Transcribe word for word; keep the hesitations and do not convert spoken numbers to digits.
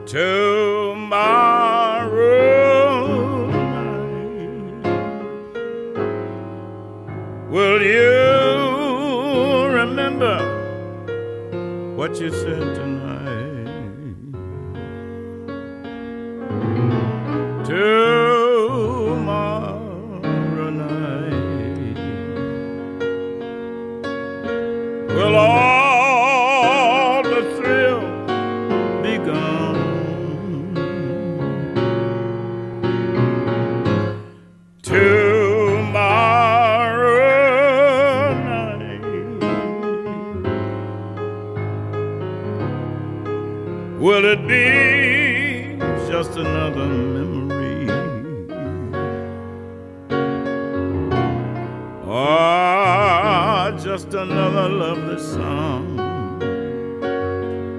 tomorrow night. Will you remember what you said tonight? Tomorrow night. Will all the thrill be gone? Tomorrow night. Will it be just another memory, or just another lovely song?